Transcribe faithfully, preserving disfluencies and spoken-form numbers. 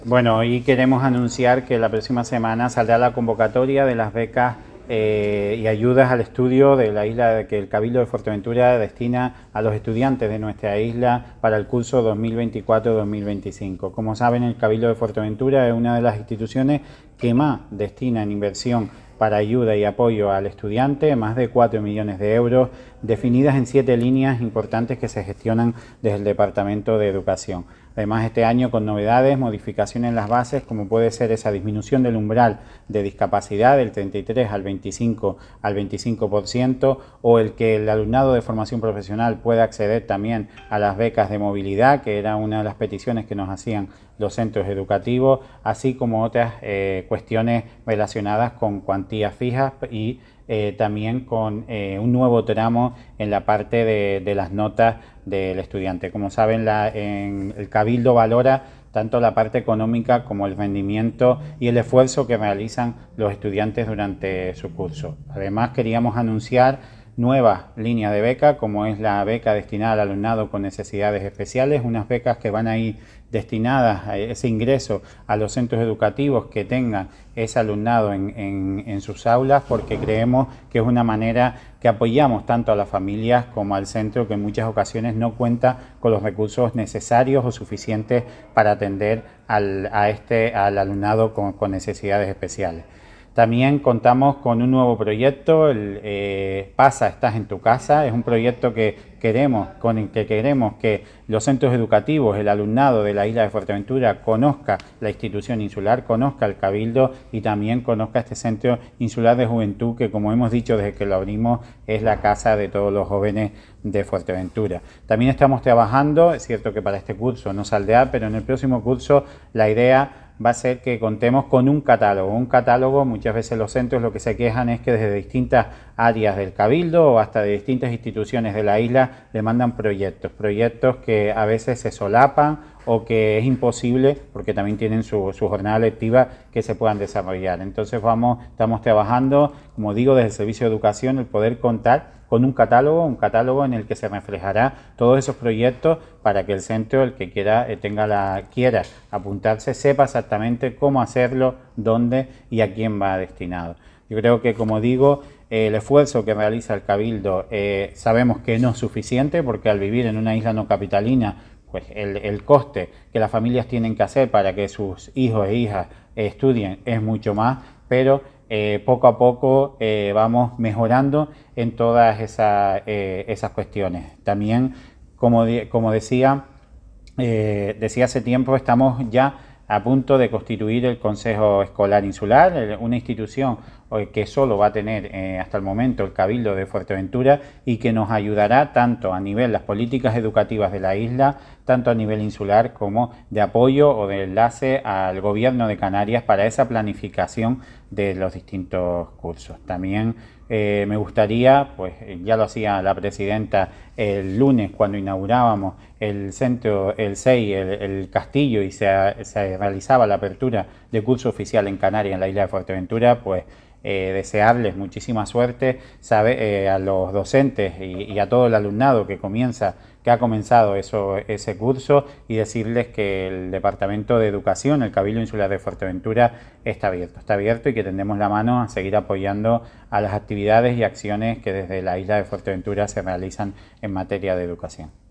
Bueno, hoy queremos anunciar que la próxima semana saldrá la convocatoria de las becas eh, y ayudas al estudio de la isla que el Cabildo de Fuerteventura destina a los estudiantes de nuestra isla para el curso dos mil veinticuatro dos mil veinticinco. Como saben, el Cabildo de Fuerteventura es una de las instituciones que más destina en inversión para ayuda y apoyo al estudiante, más de cuatro millones de euros, definidas en siete líneas importantes que se gestionan desde el Departamento de Educación. Además, este año con novedades, modificaciones en las bases, como puede ser esa disminución del umbral de discapacidad del treinta y tres al veinticinco al veinticinco por ciento, o el que el alumnado de formación profesional pueda acceder también a las becas de movilidad, que era una de las peticiones que nos hacían los centros educativos, así como otras eh, cuestiones relacionadas con cuantías fijas y eh, también con eh, un nuevo tramo en la parte de, de las notas del estudiante. Como saben, la, en el Cabildo valora tanto la parte económica como el rendimiento y el esfuerzo que realizan los estudiantes durante su curso. Además, queríamos anunciar nuevas líneas de beca, como es la beca destinada al alumnado con necesidades especiales, unas becas que van a ir destinadas a ese ingreso a los centros educativos que tengan ese alumnado en, en, en sus aulas, porque creemos que es una manera que apoyamos tanto a las familias como al centro, que en muchas ocasiones no cuenta con los recursos necesarios o suficientes para atender al, a este, al alumnado con, con necesidades especiales. También contamos con un nuevo proyecto, el eh, Pasa, estás en tu casa. Es un proyecto que queremos, con el que queremos que los centros educativos, el alumnado de la isla de Fuerteventura conozca la institución insular, conozca el Cabildo y también conozca este centro insular de juventud que, como hemos dicho desde que lo abrimos, es la casa de todos los jóvenes de Fuerteventura. También estamos trabajando, es cierto que para este curso no saldrá, pero en el próximo curso la idea va a ser que contemos con un catálogo. Un catálogo, muchas veces los centros lo que se quejan es que desde distintas áreas del Cabildo o hasta de distintas instituciones de la isla le mandan proyectos, proyectos que a veces se solapan o que es imposible, porque también tienen su, su jornada lectiva, que se puedan desarrollar. Entonces vamos, estamos trabajando, como digo, desde el Servicio de Educación, el poder contar con un catálogo, un catálogo en el que se reflejará todos esos proyectos para que el centro, el que quiera, eh, tenga la, quiera apuntarse, sepa exactamente cómo hacerlo, dónde y a quién va destinado. Yo creo que, como digo, eh, el esfuerzo que realiza el Cabildo eh, sabemos que no es suficiente, porque al vivir en una isla no capitalina, pues el, el coste que las familias tienen que hacer para que sus hijos e hijas eh, estudien es mucho más, pero eh, poco a poco eh, vamos mejorando en todas esa, eh, esas cuestiones. También, como, de, como decía, eh, decía hace tiempo, estamos ya a punto de constituir el Consejo Escolar Insular, una institución que solo va a tener eh, hasta el momento el Cabildo de Fuerteventura y que nos ayudará tanto a nivel de las políticas educativas de la isla, tanto a nivel insular como de apoyo o de enlace al gobierno de Canarias para esa planificación de los distintos cursos. También eh, me gustaría, pues ya lo hacía la presidenta el lunes cuando inaugurábamos el centro, el C E I, el, el Castillo, y se, se realizaba la apertura de curso oficial en Canarias, en la isla de Fuerteventura, pues Eh, desearles muchísima suerte, sabe, eh, a los docentes y, y a todo el alumnado que comienza, que ha comenzado eso, ese curso, y decirles que el Departamento de Educación, el Cabildo Insular de Fuerteventura, está abierto, está abierto y que tendemos la mano a seguir apoyando a las actividades y acciones que desde la isla de Fuerteventura se realizan en materia de educación.